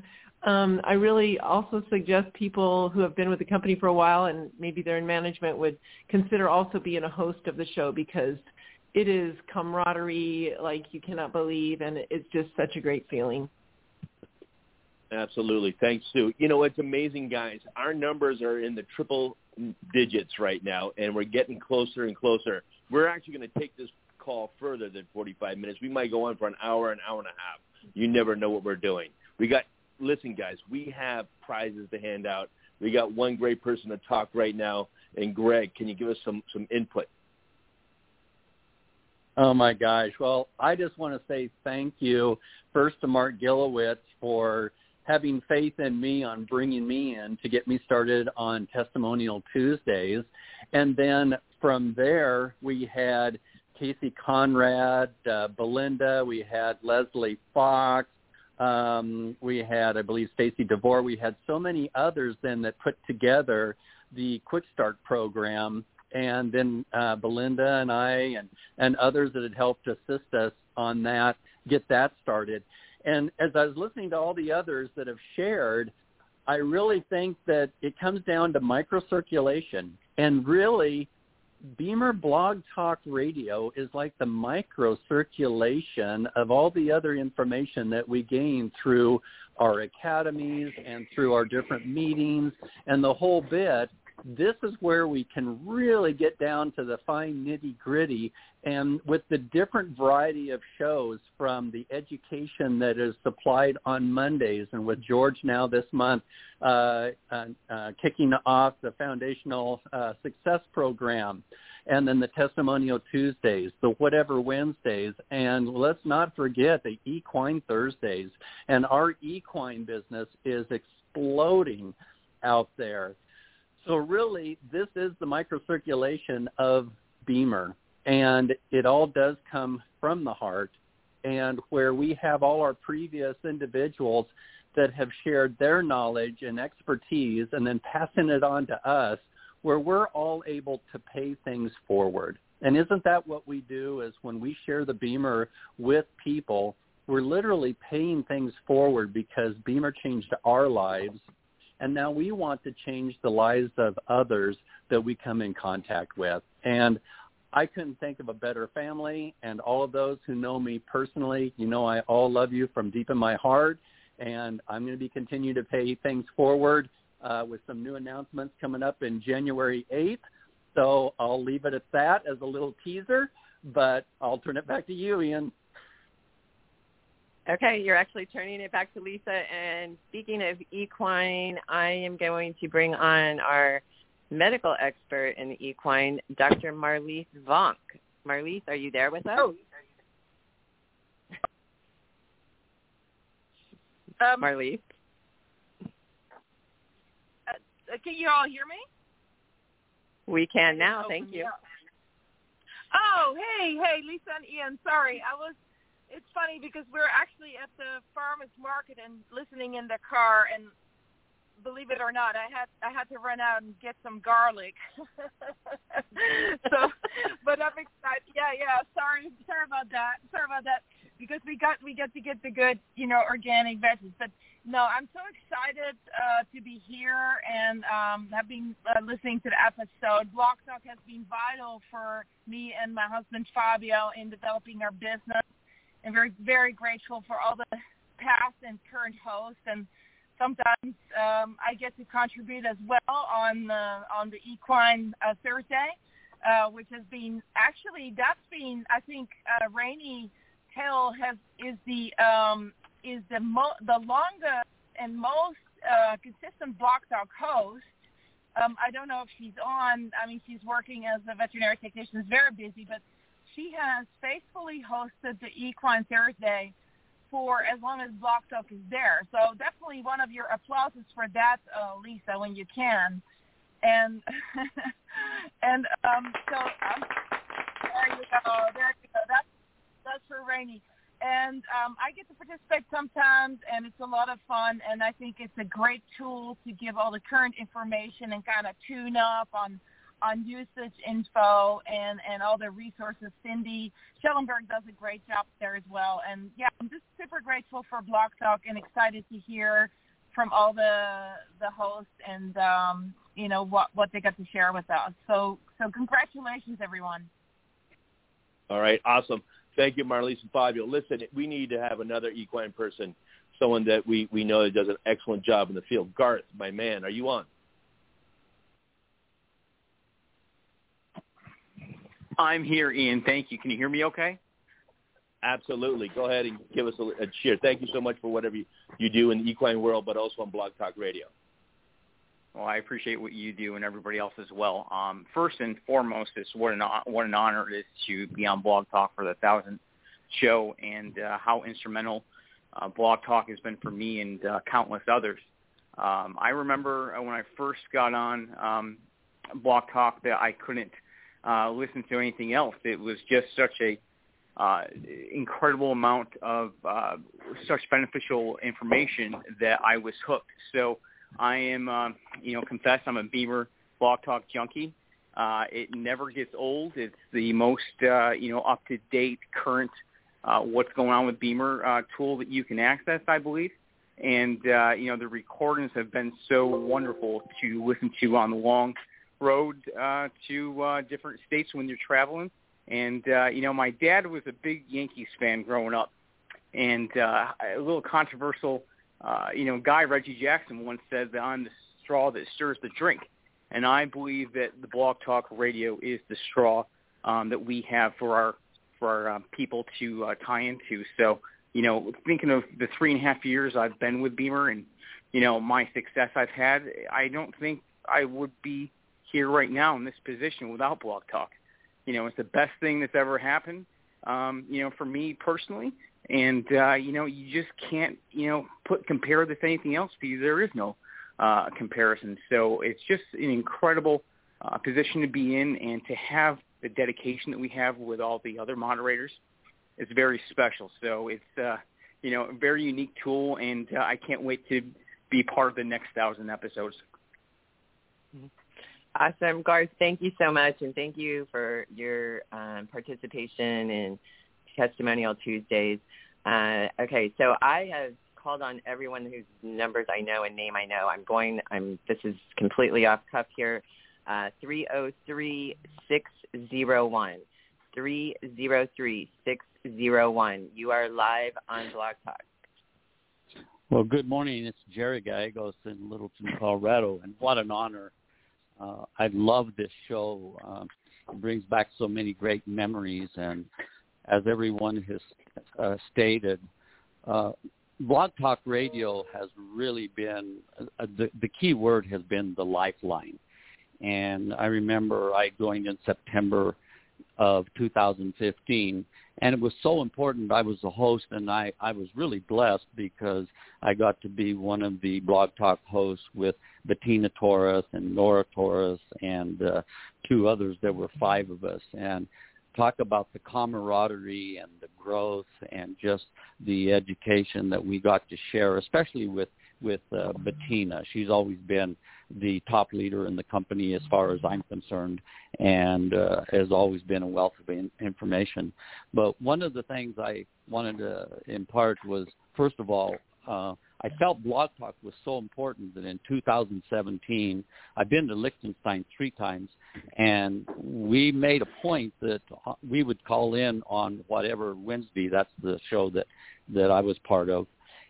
Um, I really also suggest people who have been with the company for a while and maybe they're in management would consider also being a host of the show, because it is camaraderie like you cannot believe, and it's just such a great feeling. Absolutely. Thanks, Sue. You know, it's amazing, guys. Our numbers are in the triple digits right now, and we're getting closer and closer. We're actually going to take this call further than forty-five minutes. We might go on for an hour, an hour and a half. You never know what we're doing. We got, listen, guys, we have prizes to hand out. We got one great person to talk right now. And Greg, can you give us some, some input? Oh, my gosh. Well, I just want to say thank you first to Mark Gilowitz for having faith in me on bringing me in to get me started on Testimonial Tuesdays. And then from there, we had Casey Conrad, uh, Belinda, we had Leslie Fox, um, we had, I believe, Stacy DeVore. We had so many others then that put together the Quick Start program, and then uh, Belinda and I and, and others that had helped assist us on that, get that started. And as I was listening to all the others that have shared, I really think that it comes down to microcirculation. And really, Beamer Blog Talk Radio is like the microcirculation of all the other information that we gain through our academies and through our different meetings and the whole bit. This is where we can really get down to the fine nitty-gritty, and with the different variety of shows, from the education that is supplied on Mondays, and with George now this month uh, uh, uh, kicking off the Foundational uh, Success Program, and then the Testimonial Tuesdays, the Whatever Wednesdays, and let's not forget the Equine Thursdays. And our equine business is exploding out there. So really, this is the microcirculation of Beamer, and it all does come from the heart, and where we have all our previous individuals that have shared their knowledge and expertise and then passing it on to us, where we're all able to pay things forward. And isn't that what we do, is when we share the Beamer with people, we're literally paying things forward because Beamer changed our lives. And now we want to change the lives of others that we come in contact with. And I couldn't think of a better family, and all of those who know me personally, you know I all love you from deep in my heart, and I'm going to be continue to pay things forward uh, with some new announcements coming up in January eighth. So I'll leave it at that as a little teaser, but I'll turn it back to you, Ian. Okay, you're actually turning it back to Lisa. And speaking of equine, I am going to bring on our medical expert in equine, Doctor Marlise Vonk. Marlise, are you there with us? Oh. Um, Marlise? Uh, can you all hear me? We can now, thank you. Oh, hey, hey, Lisa and Ian, sorry. I was. It's funny because we're actually at the farmers market and listening in the car, and believe it or not, I had I had to run out and get some garlic. so, but I'm excited. Yeah, yeah. Sorry, sorry about that. Sorry about that. Because we got we get to get the good, you know, organic veggies. But no, I'm so excited uh, to be here and um, have been uh, listening to the episode. Blog Talk has been vital for me and my husband Fabio in developing our business. And very, very grateful for all the past and current hosts. And sometimes um, I get to contribute as well on the on the Equine uh, Thursday, uh, which has been actually that's been I think uh, Rainey Hill has is the um, is the mo- the longest and most uh, consistent Blog Talk host. Um, I don't know if she's on. I mean, she's working as a veterinary technician. Is very busy, but she has faithfully hosted the Equine Thursday for as long as Blog Talk is there. So definitely one of your applauses for that, uh, Lisa, when you can. And and um, so um, there you go. There you go. That's that's for Rainey. And um, I get to participate sometimes, and it's a lot of fun. And I think it's a great tool to give all the current information and kind of tune up on. on usage info and, and all the resources. Cindy Schellenberg does a great job there as well. And, yeah, I'm just super grateful for Blog Talk and excited to hear from all the the hosts and um, you know what what they got to share with us. So so congratulations, everyone. All right, awesome. Thank you, Marlise and Fabio. Listen, we need to have another equine person, someone that we, we know that does an excellent job in the field. Garth, my man, are you on? I'm here, Ian. Thank you. Can you hear me okay? Absolutely. Go ahead and give us a, a cheer. Thank you so much for whatever you, you do in the equine world, but also on Blog Talk Radio. Well, I appreciate what you do and everybody else as well. Um, first and foremost, it's what an what an honor it is to be on Blog Talk for the thousandth show, and uh, how instrumental uh, Blog Talk has been for me and uh, countless others. Um, I remember when I first got on um, Blog Talk that I couldn't uh, listen to anything else. It was just such a uh, incredible amount of uh, such beneficial information that I was hooked. So I am, uh, you know, confess I'm a Beamer Blog Talk junkie. Uh, it never gets old. It's the most, uh, you know, up-to-date, current, uh, what's going on with Beamer uh, tool that you can access, I believe. And, uh, you know, the recordings have been so wonderful to listen to on the long road uh, to uh, different states when you're traveling. And, uh, you know, my dad was a big Yankees fan growing up. And uh, a little controversial, uh, you know, guy, Reggie Jackson, once said that I'm the straw that stirs the drink. And I believe that the Blog Talk Radio is the straw um, that we have for our for our uh, people to uh, tie into. So, you know, thinking of the three and a half years I've been with Beamer and, you know, my success I've had, I don't think I would be here right now in this position without Blog Talk. You know, it's the best thing that's ever happened, um, you know, for me personally. And, uh, you know, you just can't, you know, put compare this to anything else because there is no uh, comparison. So it's just an incredible uh, position to be in, and to have the dedication that we have with all the other moderators is very special. So it's, uh, you know, a very unique tool, and uh, I can't wait to be part of the next thousand episodes. Awesome, Garth. Thank you so much, and thank you for your um, participation in Testimonial Tuesdays. Uh, okay, so I have called on everyone whose numbers I know and name I know. I'm going. I'm. This is completely off cuff here. Uh, three oh three, six oh one. three oh three, six oh one. You are live on Blog Talk. Well, good morning. It's Jerry Gallegos in Littleton, Colorado, and what an honor. Uh, I love this show. Um, it brings back so many great memories, and as everyone has uh, stated, uh, Blog Talk Radio has really been, uh, the, the key word has been the lifeline. And I remember I joined in September of two thousand fifteen, and it was so important. I was the host, and I, I was really blessed because I got to be one of the Blog Talk hosts with Bettina Torres and Nora Torres and uh, two others. There were five of us, and talk about the camaraderie and the growth and just the education that we got to share, especially with, with uh, Bettina. She's always been the top leader in the company as far as I'm concerned, and uh, has always been a wealth of in- information. But one of the things I wanted to impart was, first of all, uh, I felt Blog Talk was so important that in two thousand seventeen, I've been to Liechtenstein three times, and we made a point that we would call in on whatever Wednesday, that's the show that, that I was part of,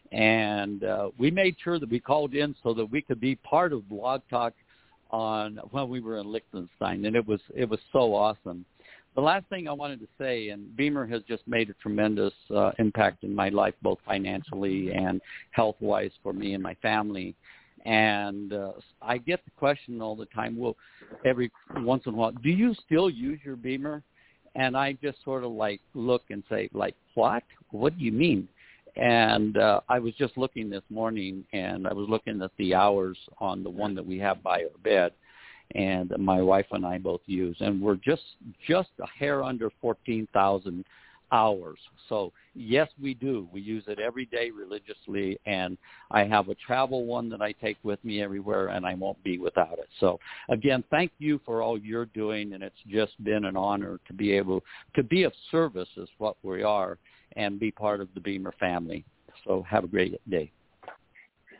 and uh, we made sure that we called in so that we could be part of Blog Talk on when we were in Liechtenstein, and it was it was so awesome. The last thing I wanted to say, and Beamer has just made a tremendous uh, impact in my life, both financially and health-wise for me and my family. And uh, I get the question all the time, well, every once in a while, do you still use your Beamer? And I just sort of like look and say, like, what? What do you mean? And uh, I was just looking this morning, and I was looking at the hours on the one that we have by our bed, and my wife and I both use, and we're just just a hair under fourteen thousand hours. So, yes, we do. We use it every day religiously, and I have a travel one that I take with me everywhere, and I won't be without it. So, again, thank you for all you're doing, and it's just been an honor to be able to be of service is what we are, and be part of the Beamer family. So have a great day.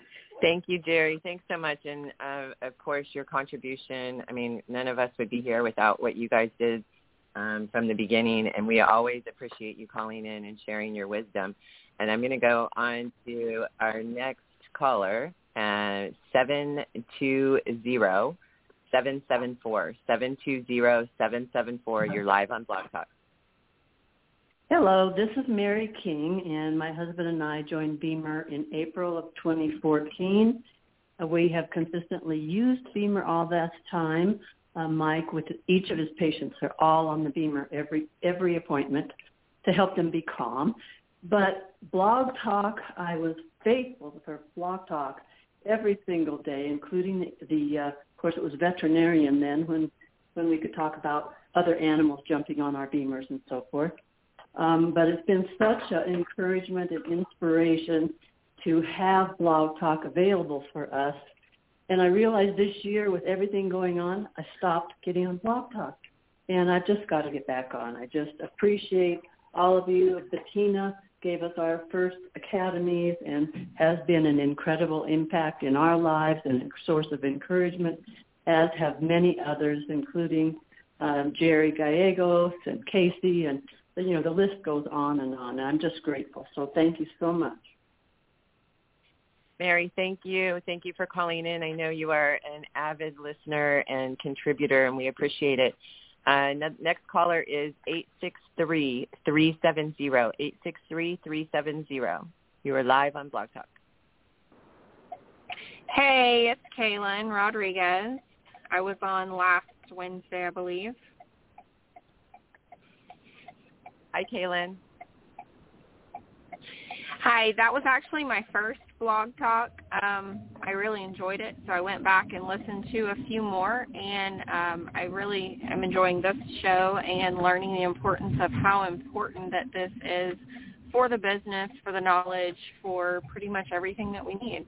Thank you, Jerry. Thanks so much. And, uh, of course, your contribution, I mean, none of us would be here without what you guys did um, from the beginning, and we always appreciate you calling in and sharing your wisdom. And I'm going to go on to our next caller, uh, seven two zero, seven seven four, seven two zero, seven seven four. You're live on Blog Talk. Hello, this is Mary King, and my husband and I joined Beamer in April of twenty fourteen. Uh, we have consistently used Beamer all that time. Uh, Mike, with each of his patients, are all on the Beamer every every appointment to help them be calm. But Blog Talk, I was faithful for Blog Talk every single day, including the, the uh, of course, it was veterinarian then when when we could talk about other animals jumping on our Beamers and so forth. Um, but it's been such an encouragement and inspiration to have Blog Talk available for us. And I realized this year with everything going on, I stopped getting on Blog Talk. And I've just got to get back on. I just appreciate all of you. Bettina gave us our first academies and has been an incredible impact in our lives and a source of encouragement, as have many others, including um, Jerry Gallegos and Casey, and you know, the list goes on and on. I'm just grateful. So thank you so much. Mary, thank you. Thank you for calling in. I know you are an avid listener and contributor, and we appreciate it. Uh, next caller is eight six three, three seven zero, eight six three, three seven zero. You are live on Blog Talk. Hey, it's Kaylin Rodriguez. I was on last Wednesday, I believe. Hi, Kaylin. Hi, that was actually my first Blog Talk. Um, I really enjoyed it, so I went back and listened to a few more, and um, I really am enjoying this show and learning the importance of how important that this is for the business, for the knowledge, for pretty much everything that we need.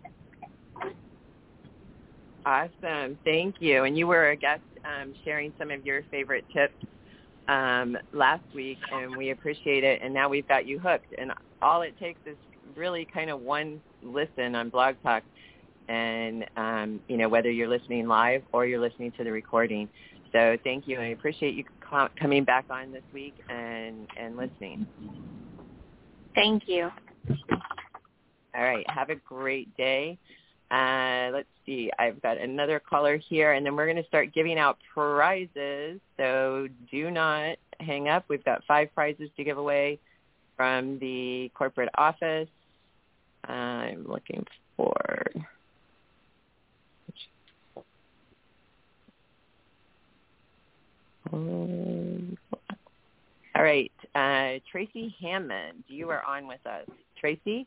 Awesome. Thank you. And you were a guest um, sharing some of your favorite tips um, last week, and we appreciate it. And now we've got you hooked. And all it takes is really kind of one listen on Blog Talk, and, um, you know, whether you're listening live or you're listening to the recording. So thank you. I appreciate you com- coming back on this week and, and listening. Thank you. All right. Have a great day. Uh, let's see. I've got another caller here, and then we're going to start giving out prizes. So do not hang up. We've got five prizes to give away from the corporate office. I'm looking for... Um, all right. Uh, Tracy Hammond, you are on with us. Tracy?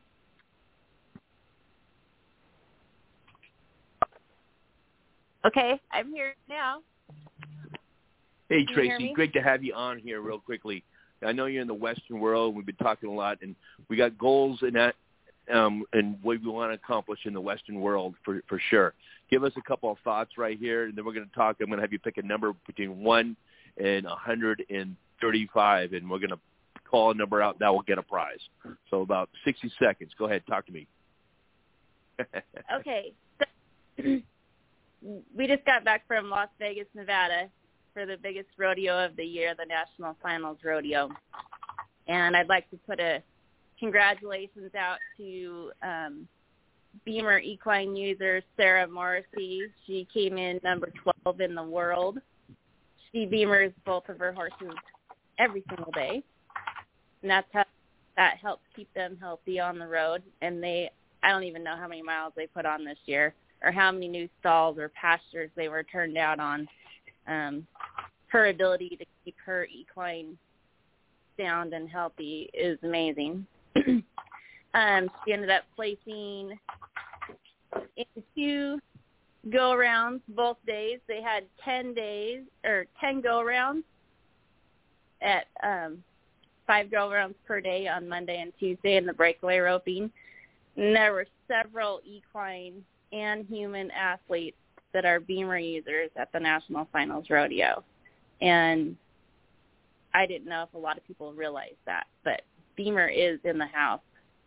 Okay, I'm here now. Hey, Can you hear Tracy, me? great to have you on here real quickly. I know you're in the Western world. We've been talking a lot, and we got goals in that um, and what we want to accomplish in the Western world for, for sure. Give us a couple of thoughts right here, and then we're going to talk. I'm going to have you pick a number between one and one hundred thirty-five, and we're going to call a number out. That will get a prize. So about sixty seconds. Go ahead. Talk to me. Okay. So, we just got back from Las Vegas, Nevada for the biggest rodeo of the year, the National Finals Rodeo. And I'd like to put a congratulations out to um, Beamer equine user Sarah Morrissey. She came in number twelve in the world. She Beamers both of her horses every single day. And that's how that helps keep them healthy on the road. And they, I don't even know how many miles they put on this year, or how many new stalls or pastures they were turned out on. Um, her ability to keep her equine sound and healthy is amazing. um, she ended up placing in two go-arounds both days. They had ten days, or ten go-arounds at um, five go-arounds per day on Monday and Tuesday in the breakaway roping. And there were several equine and human athletes that are Beamer users at the National Finals Rodeo. And I didn't know if a lot of people realized that, but Beamer is in the house.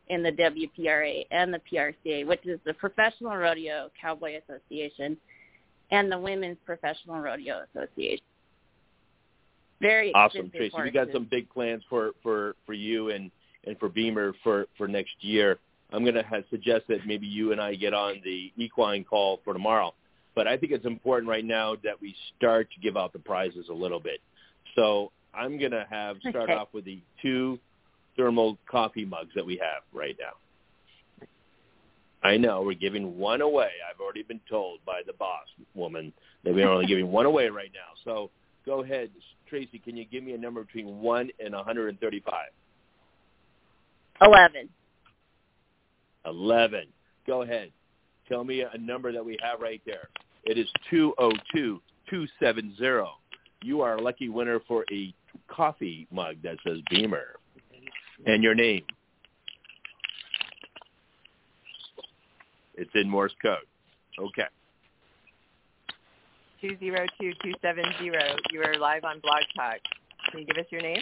in the W P R A and the P R C A, which is the Professional Rodeo Cowboy Association and the Women's Professional Rodeo Association. Very awesome, Tracy. horses. We got some big plans for, for, for you and, and for Beamer for, for next year. I'm going to suggest that maybe you and I get on the equine call for tomorrow. But I think it's important right now that we start to give out the prizes a little bit. So I'm going to have start okay. off with the two thermal coffee mugs that we have right now. I know we're giving one away. I've already been told by the boss woman that we're only giving one away right now. So go ahead, Tracy, can you give me a number between one and one hundred thirty-five? eleven. eleven. Go ahead. Tell me a number that we have right there. It is two oh two, two seven zero. You are a lucky winner for a coffee mug that says Beamer. And your name. It's in Morse code. Okay. two zero two, two seven zero. You are live on Blog Talk. Can you give us your name?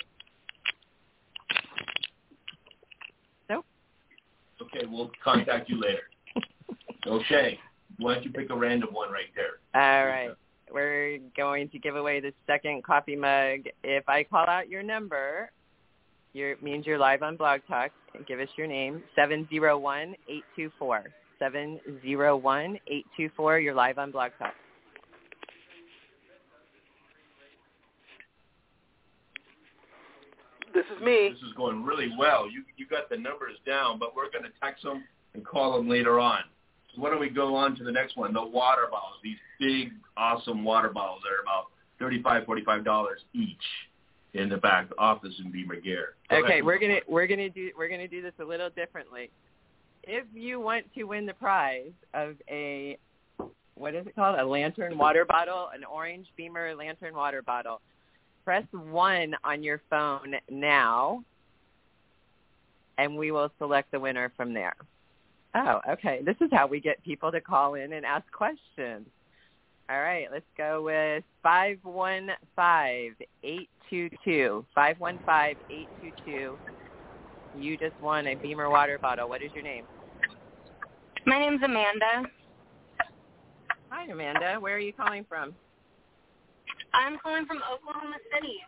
Nope. Okay, we'll contact you later. Okay. Why don't you pick a random one right there? All right. We're going to give away the second coffee mug. If I call out your number, it means you're live on Blog Talk. Give us your name, seven zero one, eight two four. seven zero one, eight two four. You're live on Blog Talk. This is me. This is going really well. You you got the numbers down, but we're going to text them and call them later on. So why don't we go on to the next one, the water bottles, these big, awesome water bottles that are about thirty-five dollars, forty-five dollars each in the back office in Beamer Gear. Go Okay, ahead. we're gonna we're gonna do we're gonna do this a little differently. If you want to win the prize of a what is it called? A lantern water bottle, an orange Beamer lantern water bottle. Press one on your phone now, and we will select the winner from there. Oh, okay. This is how we get people to call in and ask questions. All right, let's go with five one five, eight two two. five one five, eight two two. You just won a Beamer water bottle. What is your name? My name's Amanda. Hi, Amanda. Where are you calling from? I'm calling from Oklahoma City.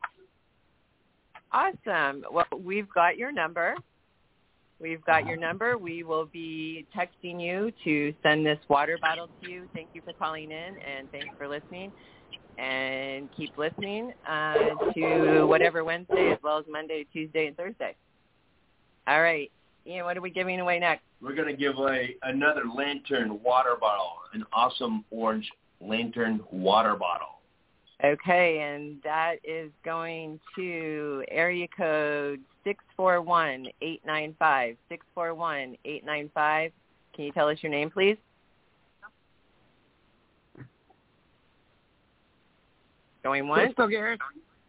Awesome. Well, we've got your number. We've got your number. We will be texting you to send this water bottle to you. Thank you for calling in, and thanks for listening. And keep listening uh, to whatever Wednesday as well as Monday, Tuesday, and Thursday. All right. Ian, what are we giving away next? We're going to give away another lantern water bottle, an awesome orange lantern water bottle. Okay, and that is going to area code six four one, eight nine five. six four one, eight nine five. Can you tell us your name, please? Going once? Crystal Garrett.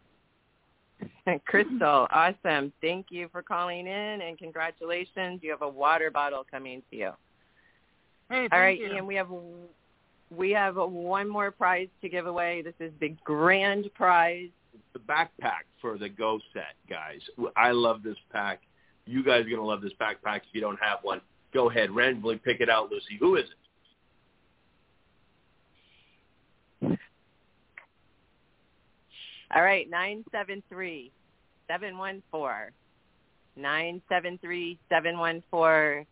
Crystal, awesome. Thank you for calling in, and congratulations. You have a water bottle coming to you. Hey, thank All right, you. Ian, we have we have one more prize to give away. This is the grand prize. The backpack for the Go set, guys. I love this pack. You guys are going to love this backpack if you don't have one. Go ahead, randomly pick it out, Lucy. Who is it? All right, nine seven three, seven one four. nine seven three, seven one four.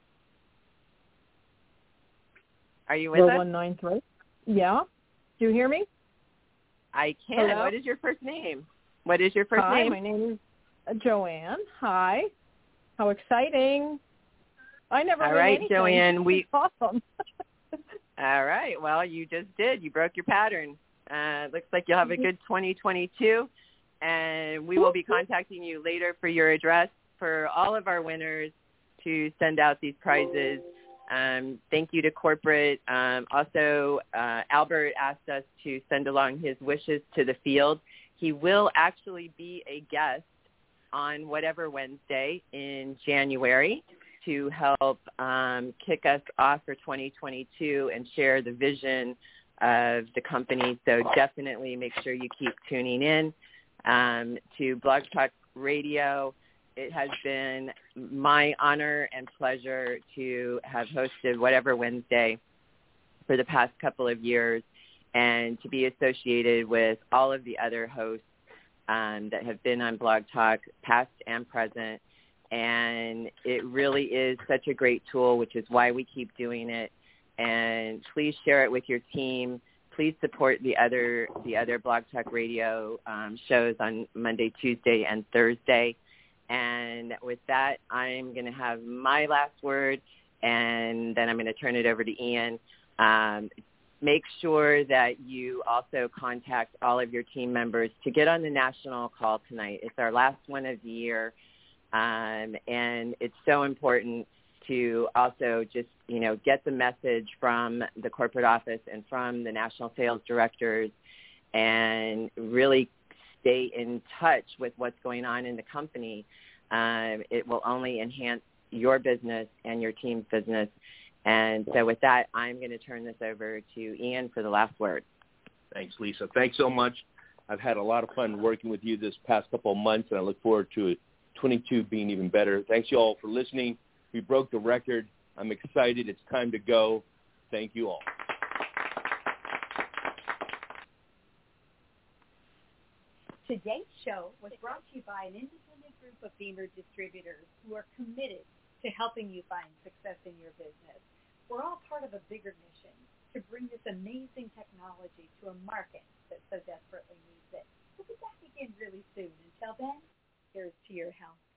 Are you with us? one nine three. Yeah. Do you hear me? I can. Hello? What is your first name? What is your first Hi, name? my name is Joanne. Hi. How exciting. I never All win right, anything. Joanne, we- Awesome. All right. Well, you just did. You broke your pattern. Uh, looks like you'll have a good twenty twenty-two, and we will be contacting you later for your address for all of our winners to send out these prizes. Um, thank you to corporate. Um, also, uh, Albert asked us to send along his wishes to the field. He will actually be a guest on whatever Wednesday in January to help um, kick us off for twenty twenty-two and share the vision of the company. So definitely make sure you keep tuning in um, to Blog Talk Radio it has been my honor and pleasure to have hosted Whatever Wednesday for the past couple of years and to be associated with all of the other hosts um, that have been on Blog Talk, past and present. And it really is such a great tool, which is why we keep doing it. And please share it with your team. Please support the other the other Blog Talk Radio um, shows on Monday, Tuesday, and Thursday. And with that, I'm going to have my last word, and then I'm going to turn it over to Ian. Um, make sure that you also contact all of your team members to get on the national call tonight. It's our last one of the year, um, and it's so important to also just, you know, get the message from the corporate office and from the national sales directors and really stay in touch with what's going on in the company. Um, it will only enhance your business and your team's business. And so with that, I'm going to turn this over to Ian for the last word. Thanks, Lisa. Thanks so much. I've had a lot of fun working with you this past couple of months, and I look forward to twenty-two being even better. Thanks, you all, for listening. We broke the record. I'm excited. It's time to go. Thank you all. Today's show was brought to you by an independent group of Beamer distributors who are committed to helping you find success in your business. We're all part of a bigger mission to bring this amazing technology to a market that so desperately needs it. We'll be back again really soon. Until then, here's to your health.